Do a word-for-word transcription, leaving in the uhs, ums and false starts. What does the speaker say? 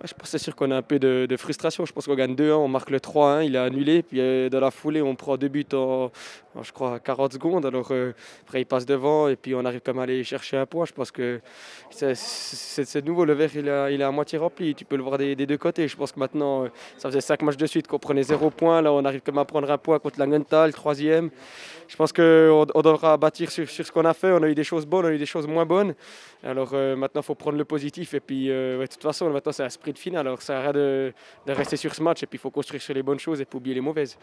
Ouais, je pense c'est sûr qu'on a un peu de, de frustration. Je pense qu'on gagne deux un, on marque le trois un, il est annulé. Puis euh, dans la foulée, on prend deux buts en, en, je crois, à quarante secondes. Alors euh, après, il passe devant et puis on arrive quand même à aller chercher un point. Je pense que c'est c'est- c'est nouveau. Le verre, il est, il est à moitié rempli. Tu peux le voir des, des deux côtés. Je pense que maintenant, euh, ça faisait cinq matchs de suite qu'on prenait zéro point. Là, on arrive quand même à prendre un point contre la le troisième. Je pense qu'on on devra bâtir sur, sur ce qu'on a fait. On a eu des choses bonnes, on a eu des choses moins bonnes. Alors euh, maintenant, il faut prendre le positif. Et puis, euh, ouais, de toute façon, maintenant, c'est un sprint final. Alors, ça sert à rien de, de rester sur ce match. Et puis, il faut construire sur les bonnes choses et pas oublier les mauvaises.